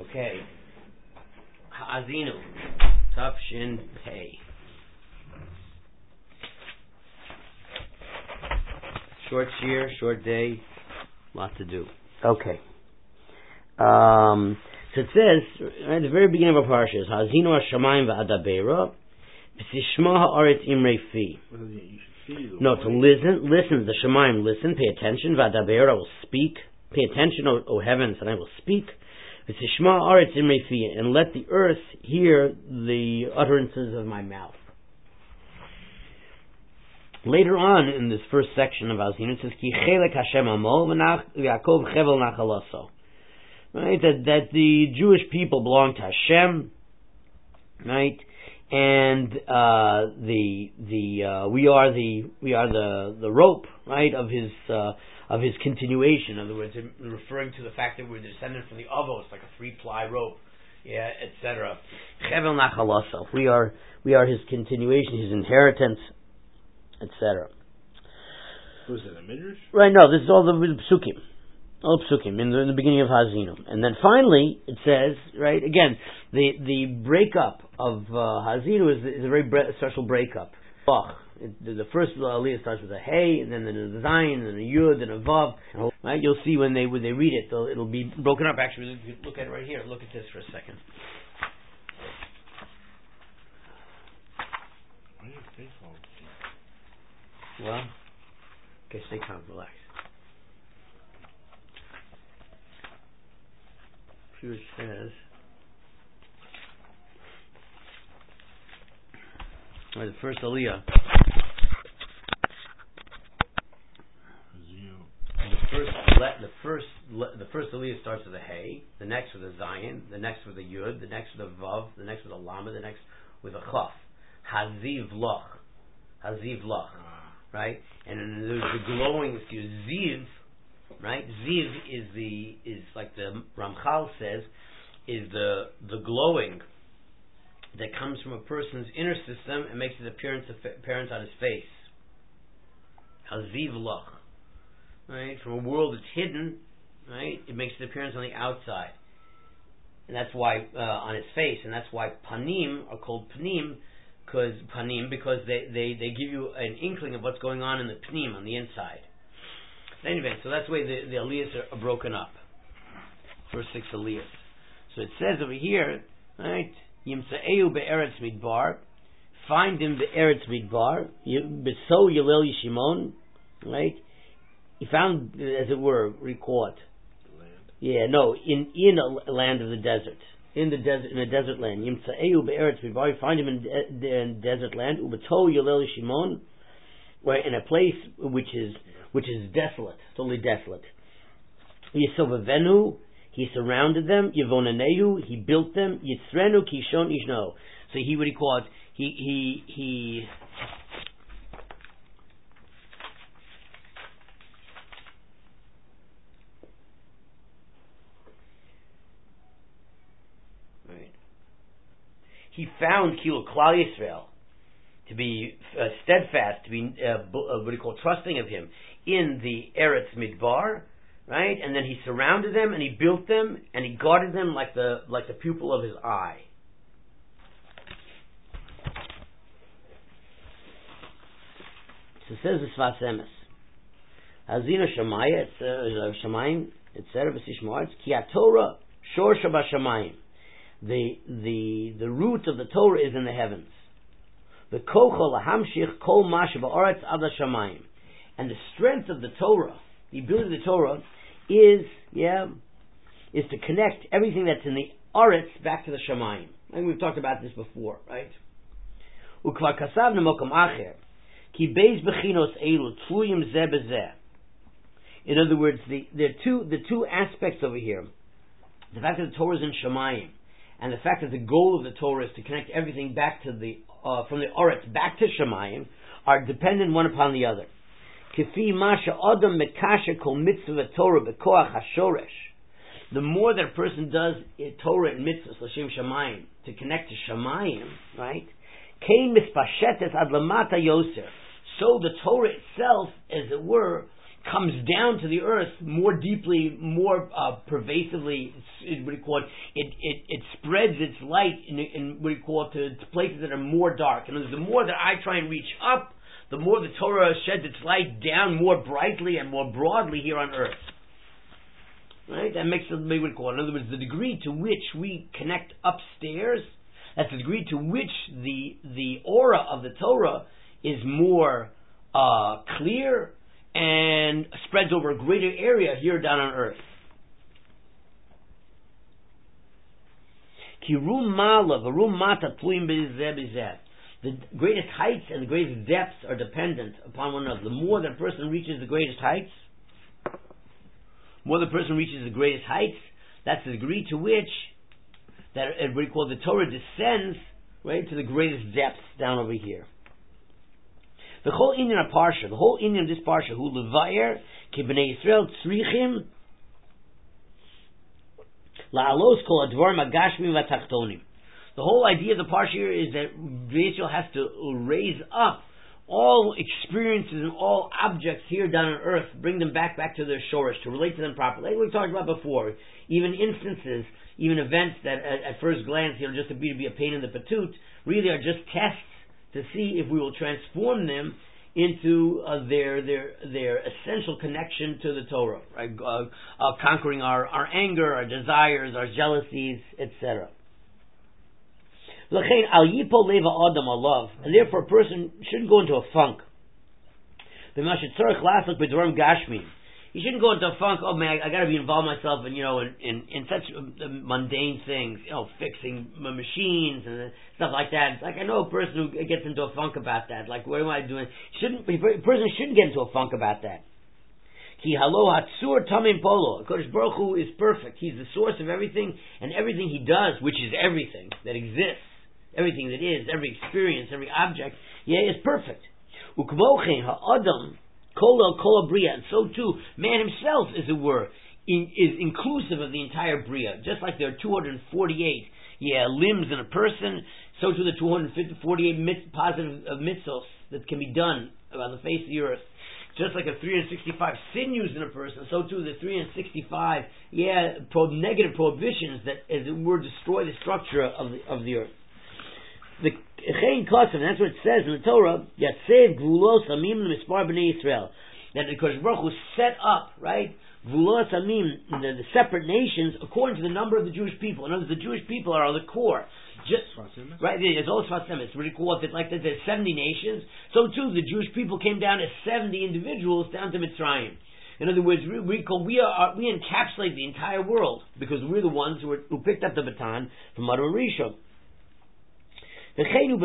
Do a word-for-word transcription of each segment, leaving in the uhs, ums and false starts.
Okay. Ha'azinu. Tafshin Pei. Short year, short day, lot to do. Okay. Um, so it says, right at the very beginning of our parsha, Ha'azinu Hashamayim va'adabera, v'sishma ha'aretz imrei fi. No, to listen, listen, the Shemayim, listen, pay attention, va'adabera, I will speak, pay attention, O, o heavens, and I will speak, v'sishma ha'aretz imrei fi, and let the earth hear the utterances of my mouth. Later on in this first section of Ha'azinu, it says, Ki chelek Hashem amo v'Yaakov chevel nachalaso. Right, that that the Jewish people belong to Hashem, right, and uh, the the uh, we are the we are the, the rope, right, of his uh, of his continuation. In other words, referring to the fact that we're descended from the avos, like a three ply rope, yeah, et cetera. Chevel nachalaso. We are we are his continuation, his inheritance, et cetera. Was it a midrash? Right, no, this is all the, the psukim. All psukim in the, in the beginning of Ha'azinu. And then finally, it says, right, again, the the breakup of uh, Ha'azinu is, is a very bre- special breakup. It, the, the first aliyah starts with a hey, and then the zayin, and a yud, and a vav. Right, you'll see when they when they read it, it'll be broken up. Actually, look at it right here. Look at this for a second. Well, okay, stay calm, relax. Here it says, right, the first aliyah. The first, le, the first, le, the first aliyah starts with a hey. The next with a zayin. The next with a yud. The next with a vav. The next with a lama. The next with a chaf. Haziv loch. Haziv loch. Right, and then there's the glowing. Excuse ziv. Right, ziv is the is like the Ramchal says, is the the glowing that comes from a person's inner system and makes its appearance apparent on his face. Haziv loch. Right, from a world that's hidden, right, it makes its appearance on the outside, and that's why uh, on its face, and that's why panim are called panim. Because panim, because they, they, they give you an inkling of what's going on in the pnim, on the inside. Anyway, so that's the way the, the aliyahs are, are broken up. First six aliyahs. So it says over here, right, Yimsa'eu be'eretz midbar, find him be'eretz midbar, beso yilel yishimon, right, he found, as it were, record. Land. Yeah, no, in, in a land of the desert. In the desert, in a desert land. Yimtsa'eu be'eretz midbar. You find him in, de- in desert land. Ubeto yolel shimon, where in a place which is which is desolate, totally desolate. Yisovavenu, he surrounded them. Yivonaneu, he built them. Yitzrenu kishon ishno. So he what he called he he he. He found Kilo Klal Yisrael to be uh, steadfast, to be uh, b- uh, what do you call trusting of him in the Eretz Midbar, right? And then he surrounded them and he built them and he guarded them like the like the pupil of his eye. So it says the Sfas Emes, Ha'azinu Shamaya, it's Shamayim, et cetera. V'sishmartz Ki HaTorah Shor Shabashamayim. The the the root of the Torah is in the heavens. The kochol lahamshich kol mash ba'aretz ad hashamayim, and the strength of the Torah, the ability of the Torah, is yeah, is to connect everything that's in the aretz back to the shamayim. And we've talked about this before, right? Ukvar kasav nemokom acher ki beis bechinos elu tluyim zeh bezeh. In other words, the the two the two aspects over here, the fact that the Torah is in shamayim, and the fact that the goal of the Torah is to connect everything back to the uh, from the Oretz back to Shemayim, are dependent one upon the other. Kifi masha adam mekasher kol mitzvah Torah bekoach hashoresh. The more that a person does it, Torah and mitzvahs l'shem Shemayim to connect to Shemayim, right? Kein mispashetes ad lamata yoser. So the Torah itself, as it were, comes down to the earth more deeply, more uh, pervasively. It, what do you call it? It, it, it spreads its light in, in what do you call it, to, to places that are more dark. And the more that I try and reach up, the more the Torah sheds its light down more brightly and more broadly here on earth. Right? That makes it what we call it. In other words, the degree to which we connect upstairs, that's the degree to which the the aura of the Torah is more uh, clear and spreads over a greater area here down on earth. Kirum mala v'rum mata tluim b'zeh b'zeh. The greatest heights and the greatest depths are dependent upon one another. The more that person reaches the greatest heights, the more the person reaches the greatest heights, that's the degree to which that uh, what we call the Torah descends right to the greatest depths down over here. The whole Indian of Parsha, the whole Indian of this Parsha, who levayer ki bnei Yisrael tzrichim la'alos kol advarim hagashmim v'tachtonim. The whole idea of the Parsha here is that Israel has to raise up all experiences and all objects here down on earth, bring them back back to their shorish, to relate to them properly. Like we talked about before, even instances, even events that at, at first glance, you know, just to be, to be a pain in the patut, really are just tests to see if we will transform them into uh, their their their essential connection to the Torah, right? Uh, uh, conquering our, our anger, our desires, our jealousies, et cetera. And therefore a person shouldn't go into a funk. He shouldn't go into a funk, oh man, I, I gotta be involved myself in, you know, in, in, in such uh, mundane things, you know, fixing m- machines and stuff like that. It's like, I know a person who gets into a funk about that. Like, what am I doing? Shouldn't, a person shouldn't get into a funk about that. Ki halo hatsur tamim polo. Kodesh Baruch Hu is perfect. He's the source of everything, and everything He does, which is everything that exists, everything that is, every experience, every object, yeah, is perfect. Ukmochen ha'adam kol kol bria, and so too, man himself, as it were, in, is inclusive of the entire bria. Just like there are two hundred forty-eight, yeah, limbs in a person, so too the two hundred forty-eight mit, positive uh, mitzvos that can be done on the face of the earth. Just like a three hundred sixty-five sinews in a person, so too the three hundred sixty-five, yeah, pro- negative prohibitions that, as it were, destroy the structure of the of the earth. The Chein Kotzim, that's what it says in the Torah, Yatsev Gvulos Amim L'Mispar B'nei Yisrael, that the Kodesh Baruch Hu set up, right, Gvulos Amim, the, the separate nations, according to the number of the Jewish people. In other words, the Jewish people are the core. Just, right, there's all Sfasim. It's really cool. It's like there's seventy nations. So too, the Jewish people came down as seventy individuals down to Mitzrayim. In other words, we we, call, we are we encapsulate the entire world because we're the ones who, are, who picked up the baton from Adam Rishon. And people,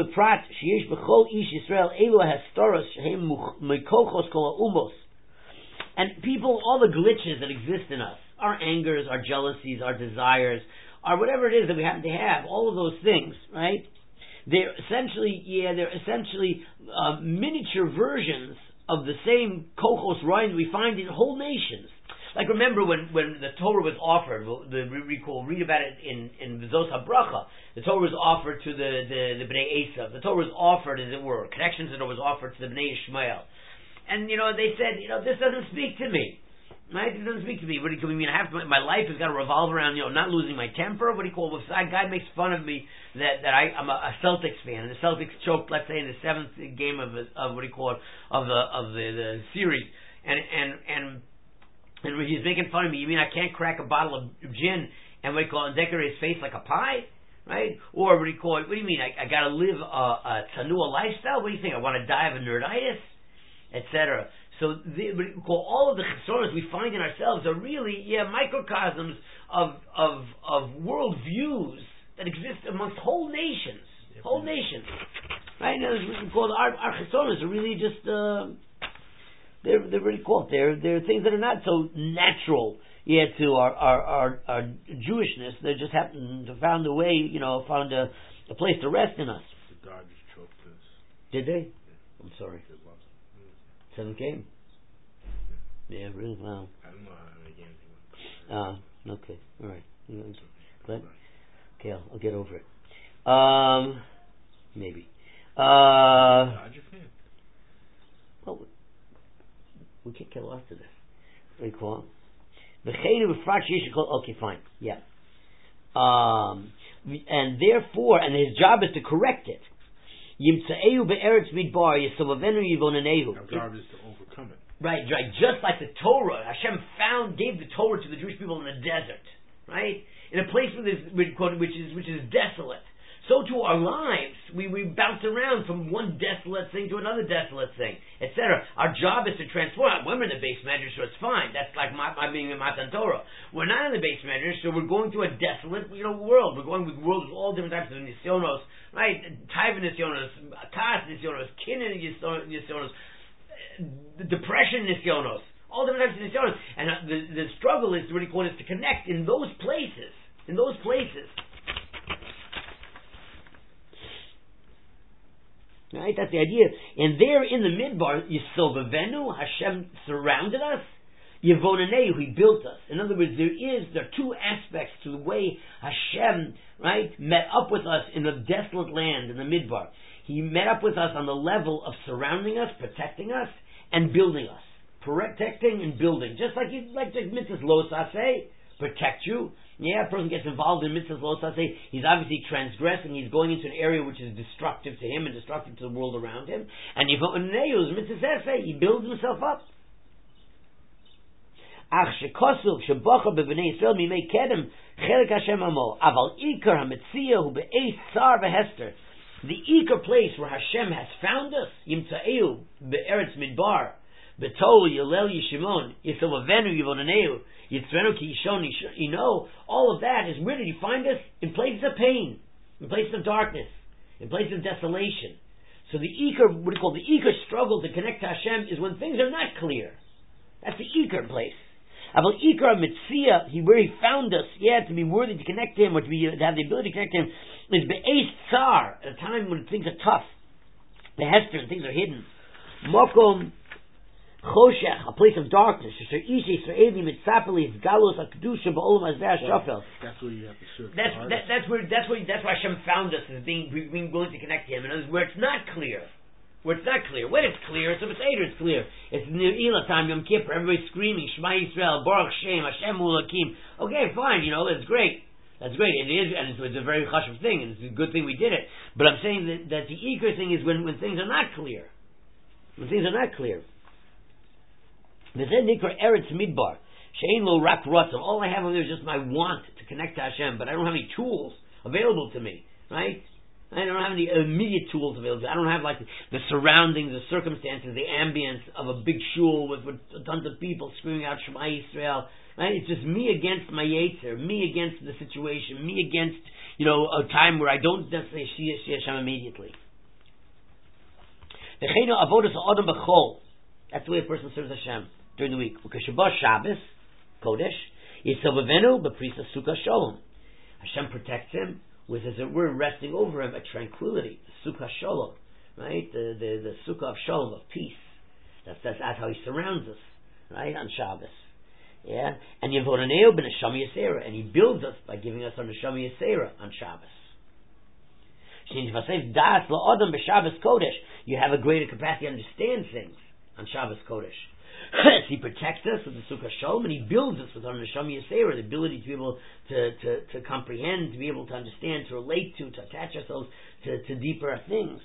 all the glitches that exist in us, our angers, our jealousies, our desires, or whatever it is that we happen to have, all of those things, right? They're essentially, yeah, they're essentially uh, miniature versions of the same kochos ryan we find in whole nations. Like remember when, when the Torah was offered, the, we recall, read about it in, in Vizos HaBracha, the Torah was offered to the, the, the Bnei Esav. The Torah was offered, as it were, connections that it was offered to the Bnei Ishmael. And, you know, they said, you know, this doesn't speak to me. Right? It doesn't speak to me. What do you mean? I have to, my life has got to revolve around, you know, not losing my temper. What do you call it? If a guy makes fun of me that, that I, I'm a, a Celtics fan, and the Celtics choked, let's say, in the seventh game of, of what do you call it, of the, of the, the series. And, and, and, And he's making fun of me. You mean I can't crack a bottle of gin and what do you call it, decorate his face like a pie? Right? Or what do you call it? What do you mean? I, I got to live a, a tanua lifestyle? What do you think? I want to die of a nerditis? et cetera. So the, what do you call, all of the chesoros we find in ourselves are really, yeah, microcosms of of of world views that exist amongst whole nations. Yep. Whole nations. Right? And as we call our, our chesoros are really just... Uh, They're they're really called. They're they're things that are not so natural yet to our our, our, our Jewishness. They just happen to found a way, you know, found a, a place to rest in us. The Dodgers choked this. Did they? Yeah. I'm sorry. They lost. Seventh game. Yeah. yeah, really. Wow. I don't know how many games they won. Ah, okay, all right. But okay, I'll, I'll get over it. Um, maybe. Uh, Dodger fan. well. We can't get lost to this. we call okay, fine, yeah. Um, and therefore, and his job is to correct it. Yimtsaeu be'eretz midbar yisovavenu yivonanehu. Our job is to overcome it. Right, right. Just like the Torah, Hashem found, gave the Torah to the Jewish people in the desert, right? In a place where there's, which is which is desolate. So to our lives, we, we bounce around from one desolate thing to another desolate thing, et cetera. Our job is to transform. When we're in the base measure, so it's fine. That's like my, my being in Matan Torah. We're not in the base measure, so we're going to a desolate, you know, world. We're going with worlds with all different types of nisyonos, right? Taiva nisyonos, kas nisyonos, kinin nisyonos, depression nisyonos, all different types of nisyonos. And uh, the, the struggle is, what he called, is to connect in those places, in those places. Right, that's the idea. And there in the midbar, Yisovavenu, Hashem surrounded us. Yevonaneu, He built us. In other words, there is there are two aspects to the way Hashem, right, met up with us in the desolate land in the midbar. He met up with us on the level of surrounding us, protecting us, and building us. Protecting and building, just like you like the mitzvahs lo saseh, protect you. Yeah, a person gets involved in mitzvahs lo saseh, he's obviously transgressing, he's going into an area which is destructive to him and destructive to the world around him. And Yivoneu is mitzvah saseh, he builds himself up. Ach shekosuv shebacha b'bnei Yisrael mimei kedem chelik Hashem amo aval ikar hametzia hu be'eis tsar v'hester. The ikar place where Hashem has found us, yimtza'eu be'eretz midbar, betol yolel yishimon yisovavenu yivonaneu yitzrenu ki yishon you know, all of that is, where did He find us? In places of pain, in places of darkness, in places of desolation. So the ikar, what do you call the ikar struggle to connect to Hashem is when things are not clear. That's the ikar place. Aval ikar mitzia, he where He found us, yeah, to be worthy to connect to Him, or to be to have the ability to connect to Him, is be'eis tsar, at a time when things are tough, the hester and things are hidden. Mokom choshech, a place of darkness. That's, that's where you have to search. That's that, that's where that's where that's why Hashem found us, as being being willing to connect to Him. And where it's not clear. Where it's not clear. When it's clear, so it's Seder, it's clear. It's Ne'ilah time, Yom Kippur, everybody's screaming, Shema Yisrael, Baruch Shem, Hashem Ulakim. Okay, fine, you know, it's great. That's great. It is, and it's, it's a very chashuv thing, and it's a good thing we did it. But I'm saying that, that the ikar thing is when, when things are not clear. When things are not clear. V'zeh nikra eretz midbar, she'ein lo rak ratzon. All I have over there is just my want to connect to Hashem, but I don't have any tools available to me, right? I don't have any immediate tools available. I don't have like the surroundings, the circumstances, the ambience of a big shul with, with tons of people screaming out Shema Yisrael. Right? It's just me against my Yetzer, me against the situation, me against, you know, a time where I don't necessarily see, see Hashem immediately. That's the way a person serves Hashem during the week. Shabbos, Kodesh, Yisovavenu, B'prisa Sukkah Shalom. Hashem protects him with, as it were, resting over him a tranquility, the Sukkah Shalom, right? The, the the Sukkah of Shalom, of peace. That's, that's that's how He surrounds us, right, on Shabbos. Yeah, and Yevonaneu b'neshama yisera, and He builds us by giving us our neshama yisera on Shabbos. Das la'adam b'Shabbos Kodesh, you have a greater capacity to understand things on Shabbos Kodesh. He protects us with the Sukkah Shalom, and He builds us with our neshama yisera, the ability to be able to, to, to comprehend, to be able to understand, to relate to, to attach ourselves to, to deeper things.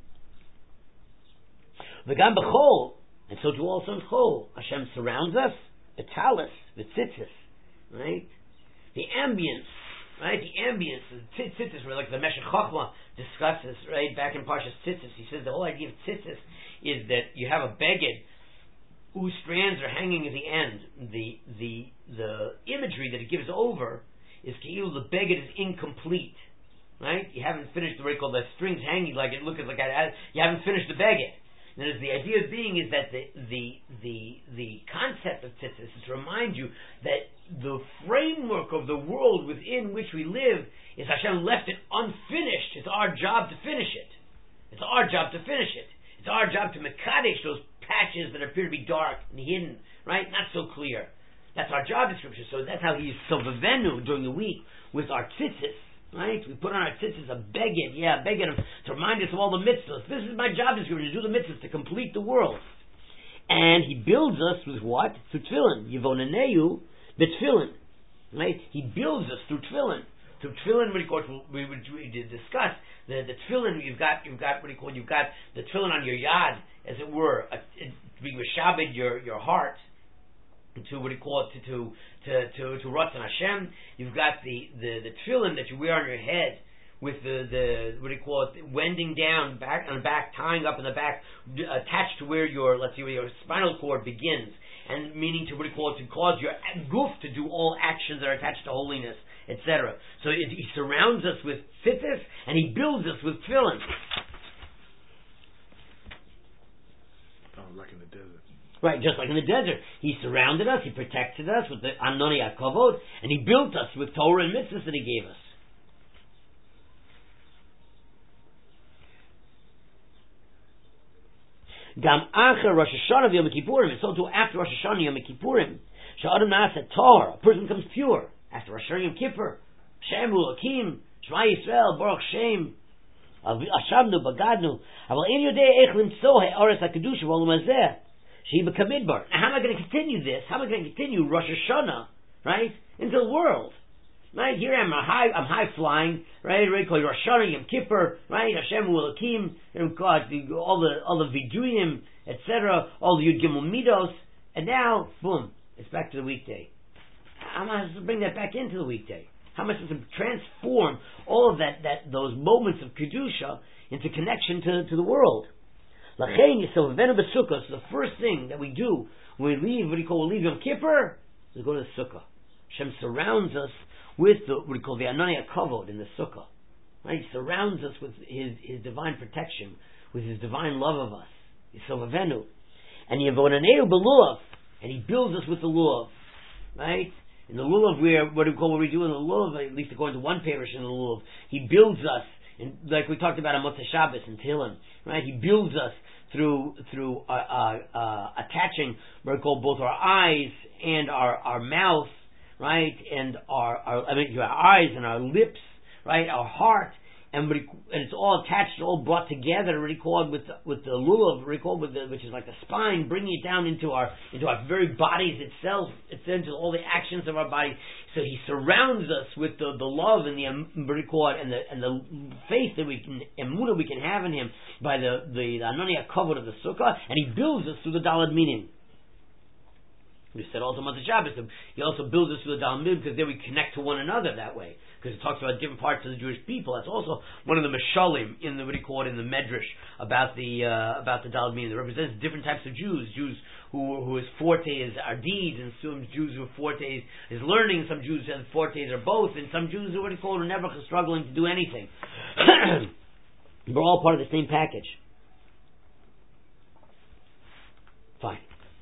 V'gam b'chol, and so to also in Chol, Hashem surrounds us. The talis, the tzitzis, right? The ambience, right? The ambience, the tzitzis, where like the Meshech Chochmah discusses, right? Back in Parshas Tzitzis, he says the whole idea of tzitzis is that you have a beged whose strands are hanging at the end. The the the imagery that it gives over is Ke'ilu, the beged is incomplete, right? You haven't finished the, what you call the strings hanging like it looks like I, you haven't finished the beged. And as the idea being is that the the the the concept of tzitzis is to remind you that the framework of the world within which we live is Hashem left it unfinished. It's our job to finish it. It's our job to finish it. It's our job to mekadesh those patches that appear to be dark and hidden, right? Not so clear. That's our job description. So that's how He's sovavenu during the week with our tzitzis. Right? We put on our tzitzis a beged, yeah, a beged to remind us of all the mitzvahs. This is my job description, to do the mitzvahs, to complete the world. And he builds us with what? Through tefillin. Yivonaneu b'tefillin. Right? He builds us through tefillin. Through tefillin, what do you we, we, we did discuss the the tefillin. You've got you've got what do you call? You've got the tefillin on your yad, as it were, a, a, to be mishabed your your heart to what do you call it to to to to, to Ratzon Hashem. You've got the the the tefillin that you wear on your head, with the, the what do you call it, wending down back on the back, tying up in the back, d- attached to where your, let's see, where your spinal cord begins, and meaning to what do you call it, to cause your goof to do all actions that are attached to holiness, et cetera. So it, he surrounds us with tzitzis, and he builds us with tefillin. Oh, like in the desert. Right, just like in the desert. He surrounded us, he protected us with the Anoni HaKavod, and he built us with Torah and mitzvahs that he gave us. Gam acher Rosh Hashanah v'Yom Kippurim, and so too after Rosh Hashanah Yom Kippurim, she'adam na'aseh tar, a person becomes pure after Rosh Hashanah Yom Kippur. Shem Elokim, Shema Yisrael, Baruch Shem, Ashamnu, Bagadnu. Aval ein yodei eich limtzo ha'aretz ha'kedusha v'olam hazeh, shehi b'kamidbar. Now, how am I going to continue this? How am I going to continue Rosh Hashanah, right, into the world? Right, here I'm a high, I'm high flying, right, right, called Rosh Hashanah, Yom Kippur, right, Hashem Elokim, God, all the, all the Viduyim, et cetera, all the Yud Gimel Midos, and now, boom, it's back to the weekday. How am I supposed to bring that back into the weekday? How am I supposed to transform all of that, that, those moments of Kedusha into connection to, to the world? Lachein Yisrael Venu B'Sukkah, so the first thing that we do when we leave, what do you call, we leave Yom Kippur, is go to the Sukkah. Hashem surrounds us with the, what we call the Anoni HaKavod in the Sukkah. Right? He surrounds us with his, his divine protection, with his divine love of us. Yisovavenu. And Yevonaneu B'Lulav. And he builds us with the Lulav. Right? In the Lulav, where, what do we call what we do in the Lulav, at least according to one parish in the Lulav, he builds us, in, like we talked about on Motzei Shabbos and Tehillim. Right? He builds us through, through uh, uh, uh, attaching what we call both our eyes and our, our mouth, right, and our, our I mean, our eyes and our lips, right, our heart, and and it's all attached, all brought together, recalled with the, with the lulav, recalled with the, which is like the spine, bringing it down into our into our very bodies itself, it's into all the actions of our body. So he surrounds us with the, the love and the recalled and the and the faith that we can, emunah we can have in him by the the, the Anoni HaKavod of the Sukkah, and he builds us through the Daled Minim. We said also Motzei Shabbos, he also builds us through the Daled Minim because then we connect to one another that way. Because it talks about different parts of the Jewish people. That's also one of the Meshalim in the, what do you call it, in the Medrash about the uh, about the Daled Minim. It represents different types of Jews. Jews who whose forte is our deeds, and some Jews whose forte is learning. Some Jews whose fortes are both, and some Jews who what do you call it, are never struggling to do anything. We're all part of the same package. Fine.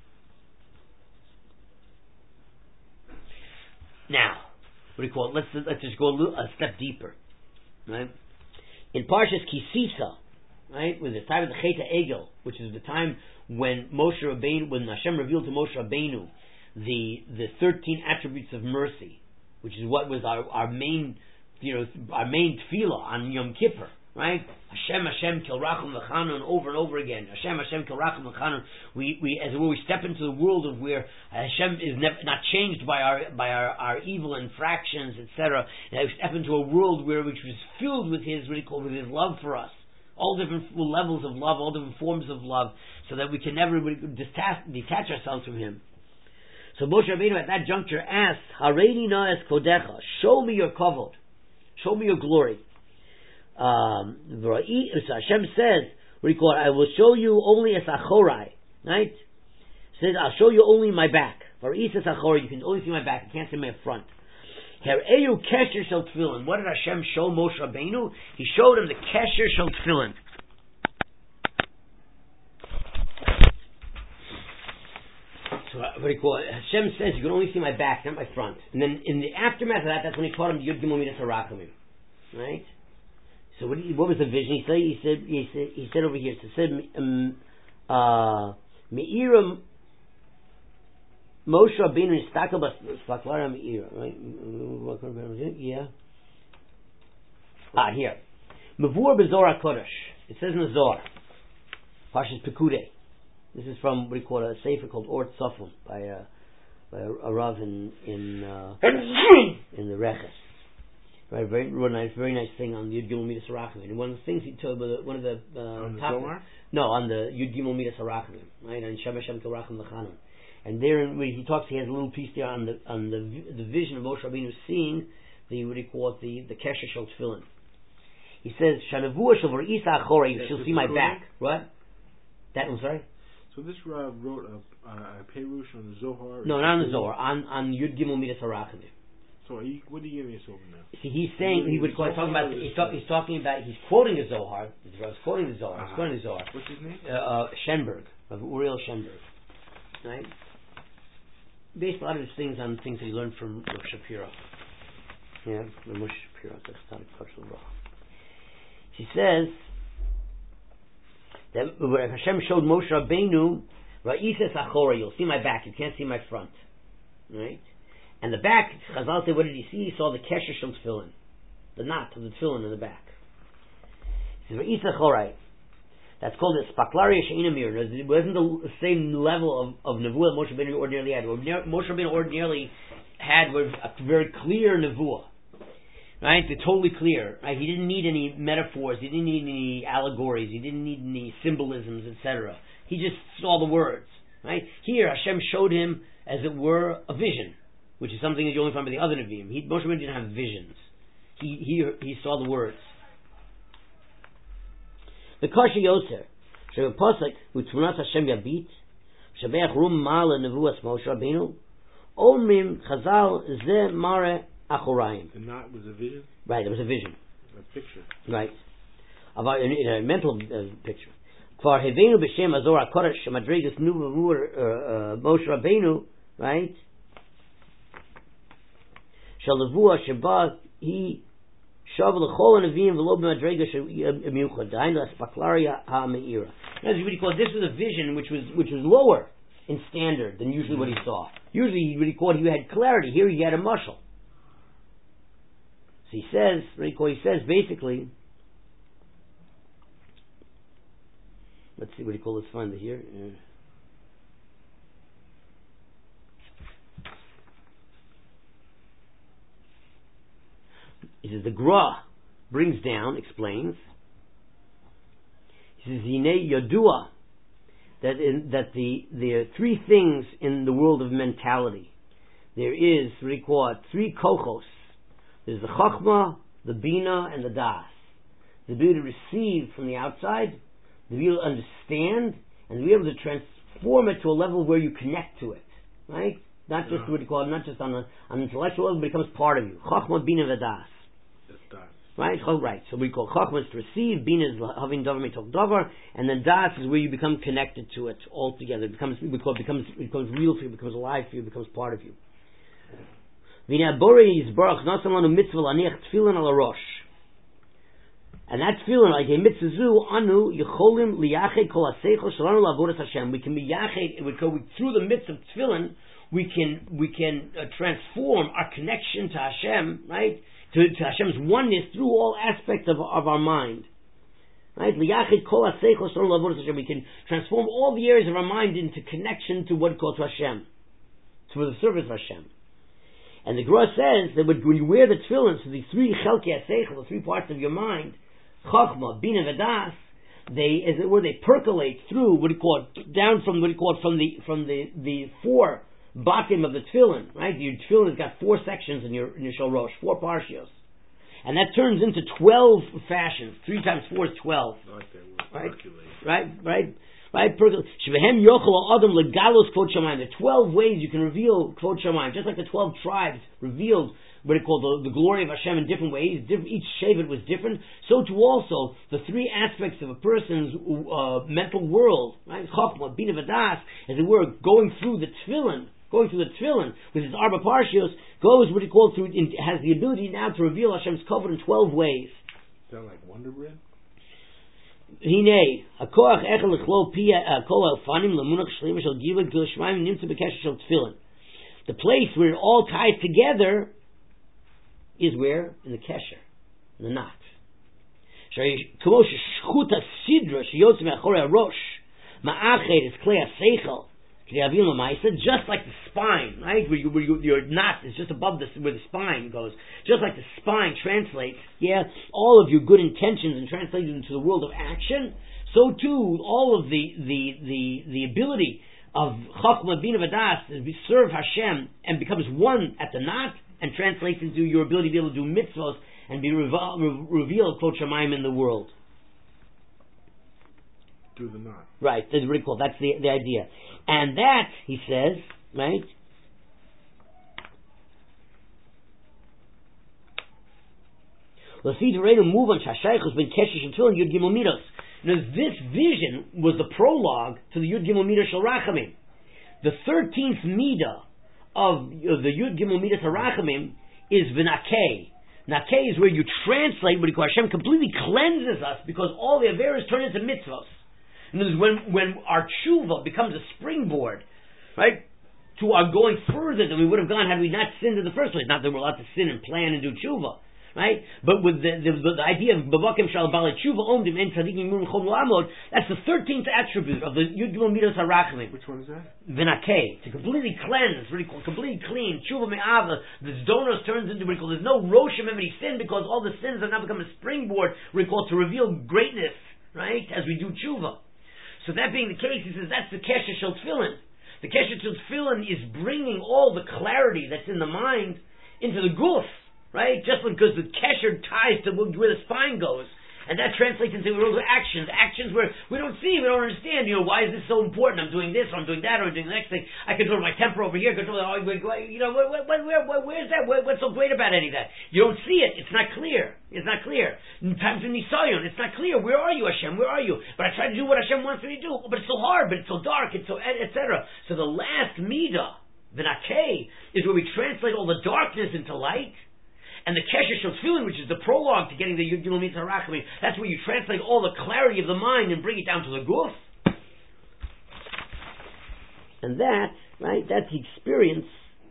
Now, what do you call it? Let's let's just go a, little, a step deeper, right? In Parshas Kisisa, right, with the time of the Chet HaEgel, which is the time when Moshe Rabbeinu, when Hashem revealed to Moshe Rabbeinu the the thirteen attributes of mercy, which is what was our, our main, you know, our main tefillah on Yom Kippur. Right? Hashem, Hashem, Kilrachum V'Chanun, over and over again. Hashem, Hashem, Kilrachum V'Chanun. We, we, as it were, we step into the world of where Hashem is never, not changed by our, by our, our evil infractions, et cetera. And we step into a world where, which was filled with His, what he called, with His love for us. All different levels of love, all different forms of love, so that we can never detach, detach ourselves from Him. So Moshe Rabbeinu at that juncture asks, Hareini na es kodecha, show me your kavod, show me your glory. Um, so Hashem says, what do you call it? I will show you only as achorai, right? Says I'll show you only my back. For is achorai, you can only see my back. You can't see my front. Here'eyu kesher shel tefillin. What did Hashem show Moshe Rabbeinu? He showed him the kesher shel tefillin. So what do you call it? Hashem says you can only see my back, not my front. And then in the aftermath of that, that's when he taught him Yud Gimel Midas HaRachamim, right? So what, what was the vision? He said. He said. He said. He said over here. He said, um, uh, "Meira Moshe Rabbeinu nistakal b'sfaklara meira." Right? Yeah. Ah, here. Mavur b'Zohar HaKodesh. It says in the Zohar, Parshas Pekudei. This is from what we call a sefer called Ort Sofon by a by a, a Rav in in uh, in the Reches. Right, very, very nice, very nice thing on the Yud Gimel Midas Harachamim. And one of the things he told, one of the uh, on the top, Zohar? no, on the Yud Gimel Midas Harachamim, right, on Shem Hashem Torachim L'Chanan. And there, when he talks, he has a little piece there on the on the the vision of Moshe Rabbeinu seeing the what do you call it, the the Kesher Shel Tefillin. He says, "Shanavua Shel Isa Achorei, she'll see my back." What? That I'm sorry. So this Rav wrote a, a, a Perush on the Zohar. No, not on the Zohar. On on Yud Gimel Midas Harachamim. So are you, what are you giving us over now? See, he's saying he would call talking about. He's, talk, he's talking about. He's quoting the Zohar. He's quoting the Zohar. He's Uh-huh. quoting the Zohar. What's his name? Uh, uh, Shenberg, of Uriel Shenberg, right? Based a lot of his things on things that he learned from Rav Shapiro. Yeah, from Moshe Shapiro. That's not a cultural law. He says that when Hashem showed Moshe Rabbeinu, Ra'ises Achora, you'll see my back. You can't see my front, right? And the back, Chazal said, what did he see? He saw the Kesher Shel Tefillin, the knot of the Tefillin in the back. He says, Ra'ises Achora. That's called the Spaklaria She'ina Mir. It wasn't the same level of, of Nevuah Moshe Rabbeinu ordinarily had. Moshe Rabbeinu ordinarily had was a very clear Nevuah. Right? They're totally clear. Right? He didn't need any metaphors. He didn't need any allegories. He didn't need any symbolisms, et cetera. He just saw the words. Right? Here, Hashem showed him, as it were, a vision, which is something that you only find by the other Nevi'im. He, Moshe Rabbeinu didn't have visions. He, he, he saw the words. The Kasha Yotzer, Sheba Pasuk, Utfunat Hashem Yabit, Shebeach Rum Ma'ala Nevuas Moshe Rabbeinu, Omrim Chazal Ze Mare Achorayim. The knot was a vision? Right, it was a vision. A picture. Right. About in, in a mental uh, picture. Kvar Hevenu B'Shem Azor HaKodesh Shemadregas Nu V'Vur Moshe Rabbeinu, right? Shalavua Sheba He Shav L'Chol Nevi'im V'Lo B'Madrega Shemiuchad Dainu Aspaklaria HaMe'ira. That's what he called. This was a vision which was which was lower in standard than usually what he saw. Usually, what he called, he had clarity. Here, he had a mushal. So he says, he says basically, let's see what he calls. Let's find it here. Uh, he says the Gra brings down, explains. He says Yinei Yodua, that in, that the there are three things in the world of mentality. There is what he called three kochos. There's the Chachma, the Bina, and the Das. The ability to receive from the outside, the ability to understand, and to be able to transform it to a level where you connect to it. Right? Not just Yeah. what you call it, not just on, a, on an intellectual level, but it becomes part of you. Chachma, Bina, and Das. That's Das. Right? Oh, right. So we call Chachma is to receive, Bina is having Davar Mitok Davar, and then Das is where you become connected to it altogether. It becomes, we call it becomes, it becomes real for you, it becomes alive for you, it becomes part of you. And that feeling like a mitzvah anu yicholim liyached kol haseichel shalanu la'avodas Hashem. We can be yached. We go through the midst of tefillin. We can we can uh, transform our connection to Hashem, right? To, to Hashem's oneness through all aspects of of our mind, right? Liyached kol haseichel shalanu la'avodas Hashem. We can transform all the areas of our mind into connection to what called to Hashem, to the service of Hashem. And the Gra says that when you wear the tefillin, so the three chelkei haseichel, the three parts of your mind, Chachma, Bina, Vadas, they, as it were, they percolate through what do you call it, down from what do you call it, from the from the the four batim of the tefillin, right? Your tefillin has got four sections in your in your shorosh, four parshios, and that turns into twelve fashions. Three times four is twelve. I like that word. Right, Percolate. right, right. Right, Shvehem yochel adam legalos kvod shamayim. There are twelve ways you can reveal kvod shamayim, just like the twelve tribes revealed what it called the, the glory of Hashem in different ways. Different, each shevet was different. So too also the three aspects of a person's uh, mental world, right? Chachma, Bina, Vadas, as it were, going through the tefillin, going through the tefillin with its arba parshios, goes what it called through. In, has the ability now to reveal Hashem's covenant in twelve ways. Sound like Wonder Bread? Hine, hakoach echel lechlol pia kol elfanim lemunach shlema shel gila gil shemaim nimtza bekesher shel tefillin. The place where it all ties together is where? In the kesher, in the knot. K'mo sheshchut hasidra sheyotze me'achorei harosh Ma'ached is klei seichel. Just like the spine, right? Where, you, where you, your knot is just above this, where the spine goes. Just like the spine translates, yeah, all of your good intentions and translated into the world of action. So too, all of the the the, the ability of Chachma Bina V'das to serve Hashem and becomes one at the knot and translates into your ability to be able to do mitzvos and be reva- re- revealed quote Shemaim in the world. Do the knot. Right, that's really cool. That's the the idea. And that, he says, right? Let's see the to move on Shashayach has been Keshish and Tefillin Yud Gimel Midos. Now, this vision was the prologue to the Yud Gimel Midos Shel Rachamim. The thirteenth Midah of uh, the Yud Gimel Midos Harachamim is V'nakei. Nakei is where you translate what Hashem completely cleanses us because all the Averas turn into mitzvos. In other words, when, when our tshuva becomes a springboard, right, to our going further than we would have gone had we not sinned in the first place. Not that we're allowed to sin and plan and do tshuva, right? But with the, the, the, the idea of Babakim Shal Balei Tshuva Omdim En Tzadikim Yimur Chol Lamod, that's the thirteenth attribute of the Yud Gimel Midos Harachamim. Which one is that? V'nakei, to completely cleanse, really cool, completely clean. Tshuva Me'ava, the Zdonos turns into what we call, there's no Roshim Emity sin because all the sins have now become a springboard, we call, to reveal greatness, right, as we do tshuva. So that being the case, he says that's the Kesher Shel Tefillin. The Kesher Shel Tefillin is bringing all the clarity that's in the mind into the guf, right? Just because the Kesher ties to where the spine goes. And that translates into real actions, actions where we don't see, we don't understand, you know, why is this so important? I'm doing this, or I'm doing that, or I'm doing the next thing. I control my temper over here, control, oh, you know, where, where, where, where, where's that? Where, what's so great about any of that? You don't see it, it's not clear. It's not clear. Times in Nisayon, it's not clear. Where are you, Hashem? Where are you? But I try to do what Hashem wants me to do, but it's so hard, but it's so dark, it's so, et cetera. So the last midah, the nakei, is where we translate all the darkness into light. And the Kesher Shel Tefillin, which is the prologue to getting the Yud Gimel Midos Harachamim, that's where you translate all the clarity of the mind and bring it down to the guf. And that, right, that's the experience,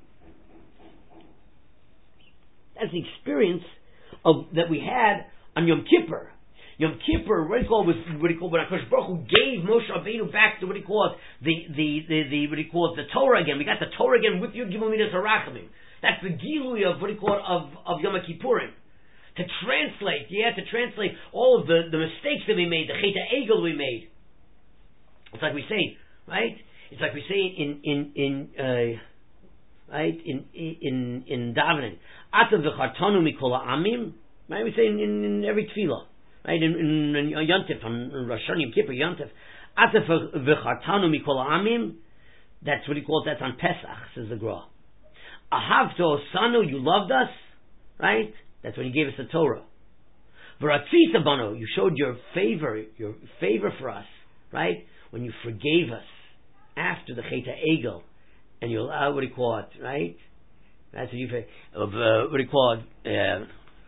that's the experience of that we had on Yom Kippur. Yom Kippur, what do you call it, was what do you call it, when HaKadosh Baruch Hu gave Moshe Rabbeinu back to what do you call it, the, the, the, the, what do you call it, the Torah again. We got the Torah again with Yud Gimel Midos Harachamim. That's the gilui of what do you call it, of, of Yom Kippurim. To translate, yeah, to translate all of the, the mistakes that we made, the Chet HaEgel we made. It's like we say, right? It's like we say in, in, in, uh, right, in, in, in davening. Ata v'chartanu mikol ha'amim, right? We say in, in, in every tefillah, right? In, in, in Yontif, on Rosh Hashanah, Yom Kippur, Yontif. Ata v'chartanu mikol ha'amim, that's what he calls, that's on Pesach, says the Gra. Ahavto Sanu, you loved us, right? That's when you gave us the Torah. V'ratzita bano, you showed your favor, your favor for us, right? When you forgave us after the Chet HaEgel, and you allowed, what do you call it, right? That's what you, uh, what do you call it? Uh,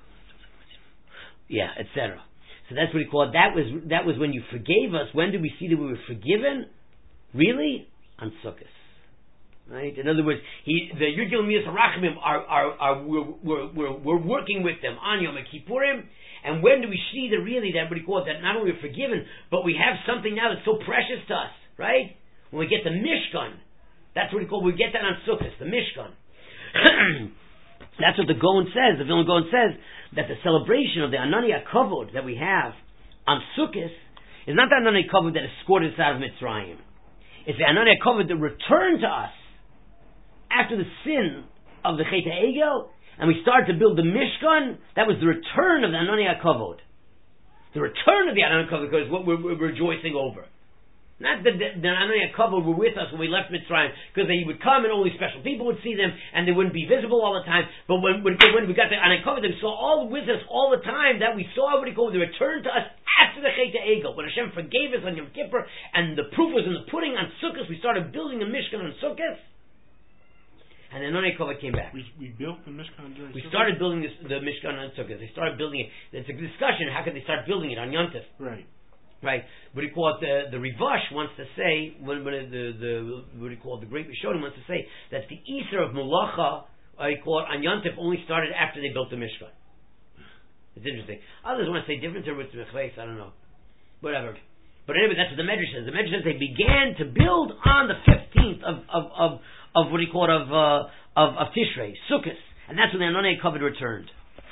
yeah, et cetera. So that's what he called. That was that was when you forgave us. When did we see that we were forgiven? Really, on Sukkot. Right? In other words, he, the Yud Gimel Midos Harachamim are, are, are we're, we're, we're, we're working with them on Yom Kippurim. And when do we see that really that what he called that not only we're forgiven, but we have something now that's so precious to us, right? When we get the Mishkan, that's what we call. We get that on Sukkot, the Mishkan. That's what the Gaon says. The Vilna Gaon says that the celebration of the Anania Kavod that we have on Sukkot is not the Anania Kavod that escorted us out of Mitzrayim. It's the Anania Kavod that returned to us after the sin of the Chet HaEgel, and we started to build the Mishkan. That was the return of the Anania Kavod. The return of the Anania Kavod is what we're, we're rejoicing over. Not that the, the Anania Kavod were with us when we left Mitzrayim, because they would come and only special people would see them, and they wouldn't be visible all the time. But when, when, when we got the Anania Kavod, they saw all with us all the time. That we saw what he called the return to us after the Chet HaEgel, when Hashem forgave us on Yom Kippur, and the proof was in the pudding on Sukkot. We started building a Mishkan on Sukkot. And then Anania Kavod came back. We, we built the Mishkan during We Sukkot? started building this, the Mishkan on Sukkot. They started building it. It's a discussion. How could they start building it on Yom Tov? Right. Right. What do you call it? The, the Rivash wants to say, when, when the, the, what do you call it? The Great Rishonim wants to say that the Easter of Melacha, I call it, on Yom Tov only started after they built the Mishkan. It's interesting. Others want to say different, or with Mechleis, I don't know. Whatever. But anyway, that's what the Medrash says. The Medrash says they began to build on the fifteenth of of of, of what do you call it of uh, of, of Tishrei, Sukkot, and that's when the Ananei Kavod returned.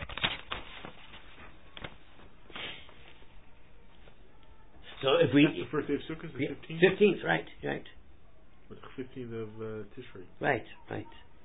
So if we that's the first day of Sukkot, the fifteenth. Fifteenth, right, right. Fifteenth of uh, Tishrei. Right, right.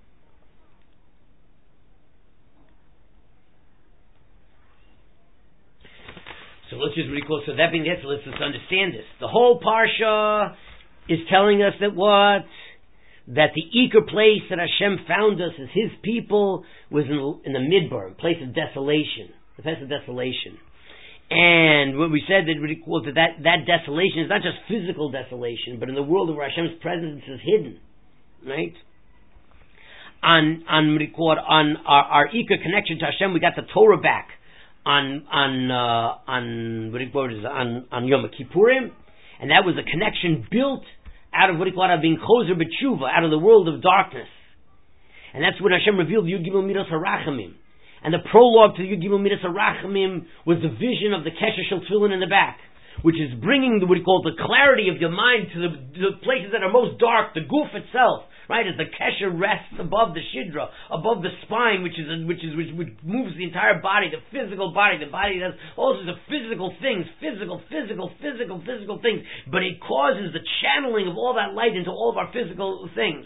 So let's just recall. So that being the answer, let's just understand this. The whole parsha is telling us that what that the Iker place that Hashem found us as His people was in, in the Midbar, a place of desolation, a place of desolation. And when we said that, we recall that, that that desolation is not just physical desolation, but in the world where Hashem's presence is hidden, right? On on record on our, our Iker connection to Hashem, we got the Torah back. On on uh, on what do you call it, on on Yom Kippurim, and that was a connection built out of what do you call it, being Choser B'tshuva, out of the world of darkness, and that's when Hashem revealed Yud Gimel Midas HaRachamim, and the prologue to Yud Gimel Midas HaRachamim was the vision of the Kesher Shel Tefillin in the back, which is bringing the, what do you call it, the clarity of your mind to the, the places that are most dark, the goof itself. Right, as the kesher rests above the shidra, above the spine, which is which is which, which moves the entire body, the physical body, the body does all sorts of physical things, physical, physical, physical, physical things. But it causes the channeling of all that light into all of our physical things.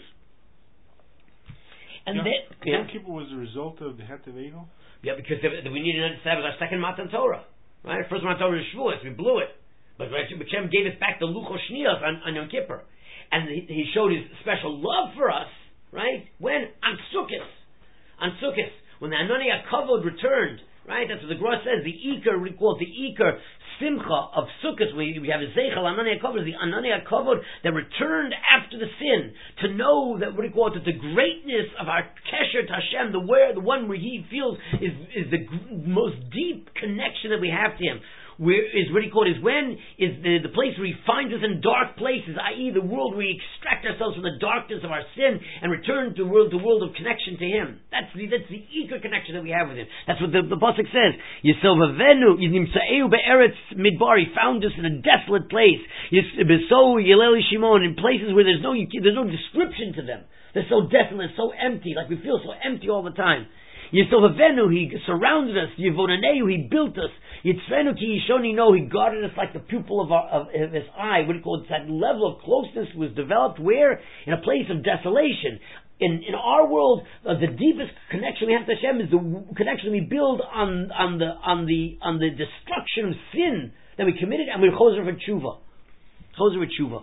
And Yom, then, Yom yeah. Kippur was the result of the Het of Egel? Yeah, because we needed to establish our second Matan Torah. Right, first Matan Torah is Shavuos, we blew it, but Hashem gave us back the Luchos Shniyos on, on Yom Kippur. And he, he showed his special love for us, right? When? On Sukkot. On Sukkot. When the Ananei Kavod returned, right? That's what the Gemara says. The Iker, we call it the Iker Simcha of Sukkot. We, we have a Zeichel Ananei Kavod, the Ananei Kavod that returned after the sin. To know that, what do you call it, that the greatness of our Kesher to Hashem, the, where, the one where he feels is, is the g- most deep connection that we have to him. Where is what he called is when is the, the place where he finds us in dark places, that is the world where we extract ourselves from the darkness of our sin and return to the world, the world of connection to him. That's the that's the Iker connection that we have with him. That's what the, the pasuk says. Yisovavenu Yimsaeu be'eretz midbar. He found us in a desolate place. Yisbeso Yeleli Shimon, in places where there's no there's no description to them. They're so desolate, so empty, like we feel so empty all the time. Yisovavenu, he surrounded us. Yivodoneu, he built us. Yitzvenu ki yishoni, no, he guarded us like the pupil of, our, of, of his eye. What do you call it? That level of closeness was developed where? In a place of desolation. In in our world, uh, the deepest connection we have to Hashem is the w- connection we build on on the on the on the destruction of sin that we committed, and we're choser for tshuva, choser for tshuva.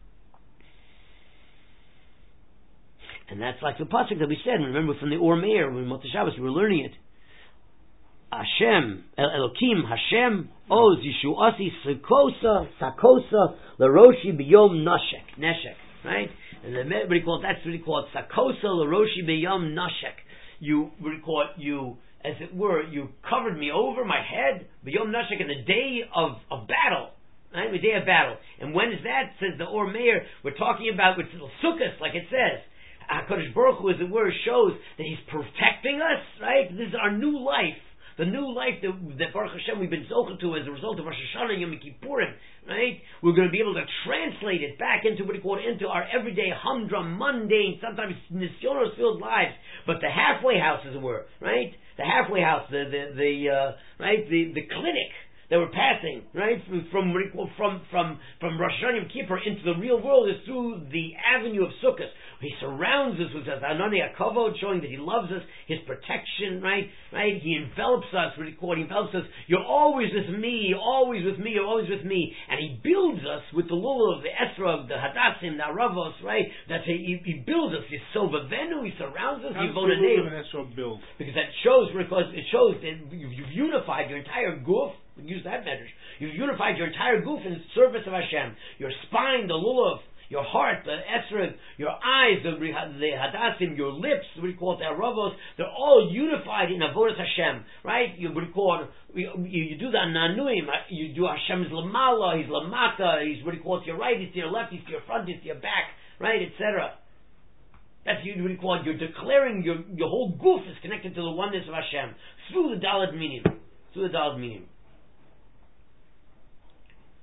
And that's like the pasuk that we said. Remember from the Or Meir, when Motzei Shabbos we were learning it. Hashem, El Elokim, Hashem, Oz Yishuasi, Sakosa, Sakosa, Laroshi B'Yom Nashek, Neshek, right? And then what do you call it? That's what you call it. Sakosa, Laroshi B'Yom Nashek. You, what do you call it? You, as it were, you covered me over my head, B'Yom Nashek, in the day of, of battle. Right? The day of battle. And when is that? Says the Or Meir, we're talking about with Sukkot, like it says. HaKadosh Baruch Hu, as it were, shows that He's protecting us, right? This is our new life. The new life that, that Baruch Hashem we've been zocheh to as a result of Rosh Hashanah and Yom Kippurim, right? We're going to be able to translate it back into what we call it, into our everyday humdrum, mundane, sometimes nisyonos filled lives. But the halfway house, as it were, right? The halfway house, the the the uh, right, the the clinic that we're passing, right, from from from from Rosh Hashanah Yom Kippur into the real world is through the avenue of Sukkot. He surrounds us with his Ananei Kavod, showing that he loves us, his protection, right, right. He envelops us. What he call? He envelops us. You're always with me. You're always with me. You're always with me. And he builds us with the lulav, the esrog, the hadassim, the aravos, right. That's he, he builds us. He's sovavenu. He surrounds us. How does the lulav and esrog build? Because that shows because it shows that you've, you've unified your entire goof. Use that measure. You've unified your entire goof in service of Hashem. Your spine, the lulav, your heart, the esrog, your eyes, the, the hadassim, your lips, what do you call it, the aravos, they're all unified in avodas Hashem, right? You what do you call it, you, you do the nanuim, you do Hashem's lamala, He's lamata, He's what do you call it, to your right, He's to your left, He's to your front, He's to your back, right, et cetera. That's what you call it. You're declaring your your whole goof is connected to the oneness of Hashem through the Daled Minim, through the Daled Minim.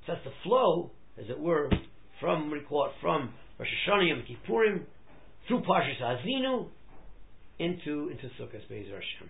So that's the flow, as it were, from what we call it, from Rosh Hashanah Yom Kippurim through Parshas Ha'azinu into into Sukkot Be'ezer Hashem.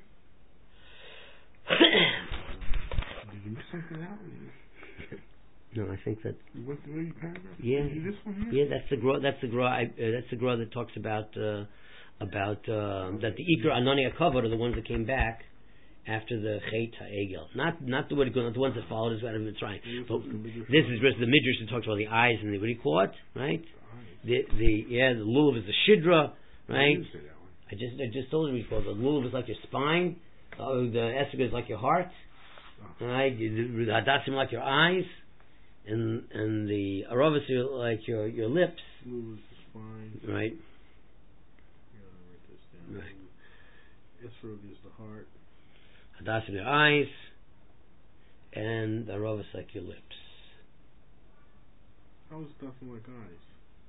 Did you miss something out? No, I think that. You went through your paragraph? Yeah, this one here? yeah, that's the gra. That's the gra. I, uh, that's the gra that talks about uh, about uh, that the Iker Anani Akavod are the ones that came back after the Chet HaEgel. Not not the not the ones that followed us out of Mitzrayim. But this is just the Midrash that talks about the eyes and the what do you call it, right? The the yeah the lulav is the shidra, right? I just I just told you before the lulav is like your spine, uh, the esrog is like your heart, right? The the hadassim like your eyes. And and the aravas are like your your lips, Blue is the spine. right? Yeah, write this down. Right. Esrog is the heart. Hadas in your eyes, and the aravas like your lips. How is nothing like eyes?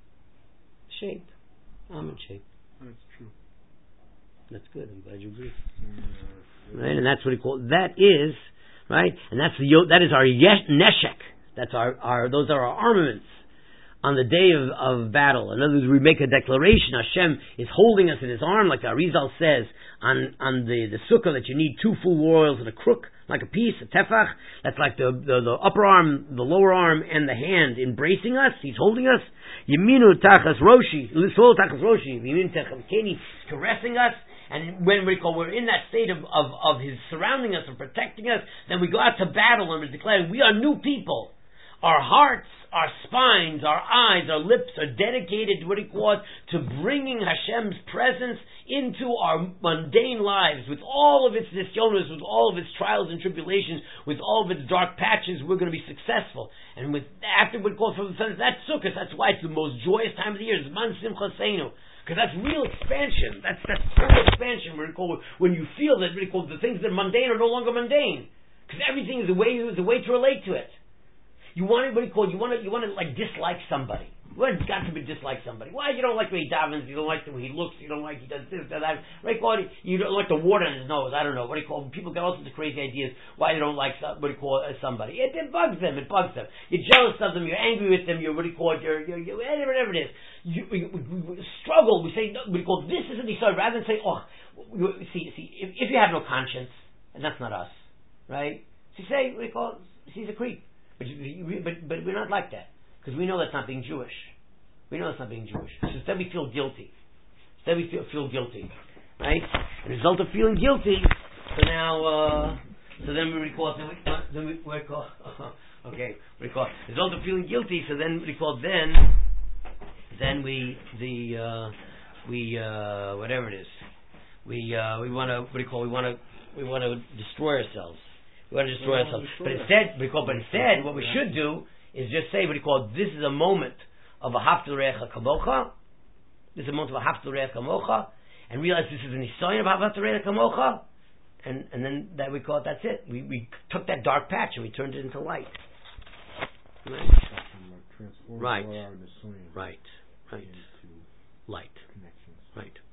Shape, almond shape. That's true. That's good. I'm glad you agree. Yeah, Right, and that's what he called. That is right, and that's the yo- that is our yesh, neshek. That's our, our those are our armaments on the day of, of battle. In other words, we make a declaration. Hashem is holding us in His arm, like the Arizal says on on the, the sukkah, that you need two full royals and a crook, like a piece, a tefach. That's like the, the the upper arm, the lower arm, and the hand embracing us. He's holding us. Yeminu tachas roshi, lisol tachas roshi, yeminu tachas keni, caressing us. And when we call, we're in that state of, of, of His surrounding us and protecting us, then we go out to battle and we're declaring we are new people. Our hearts, our spines, our eyes, our lips are dedicated to what he calls to bringing Hashem's presence into our mundane lives with all of its nisyonos, with all of its trials and tribulations, with all of its dark patches. We're going to be successful. And with after what he calls from the sun, that's Sukkot. That's why it's the most joyous time of the year. It's Man Simchaseinu. Because that's real expansion. That's that's total expansion. What we call when you feel that what we call the things that are mundane are no longer mundane. Because everything is a way is a way to relate to it. You want to, what do you call it? You want to, you want to like dislike somebody. You want to, God forbid, dislike somebody. Why? You don't like the way he davens, you don't like the way he looks, you don't like he does this, does that. Right? Call it, you don't like the water in his nose. I don't know. What do you call it? People get all sorts of crazy ideas why they don't like some, what do you call it, somebody. It, it bugs them. It bugs them. You're jealous of them. You're angry with them. You're, what do you call it? You're, you're, you're whatever, whatever it is. You, we, we, we struggle. We say, what do you call it? This isn't the story. Rather than say, oh, you, see, see, if, if you have no conscience, and that's not us, right? So you say, what do you call it? He's a creep. But, but but we're not like that, because we know that's not being Jewish. We know that's not being Jewish. So instead we feel guilty. Instead we feel, feel guilty, right? And the result of feeling guilty, so now, uh, so then we recall, then we, uh, then we recall, uh, okay, we recall, the result of feeling guilty, so then we recall, then, then we, the, uh, we, uh, whatever it is, we, uh, we want to, what do you call, we want to, we want to destroy ourselves. We want to destroy ourselves. But instead, because, but instead, what we should do is just say what he called, this is a moment of a haftal re'echa kamocha. This is a moment of a haftal re'echa kamocha, and realize this is an isoyin of haftal re'echa kamocha, and and then that we call it. That's it. We we took that dark patch and we turned it into light. Right. Right. Right. Right. Light. Right.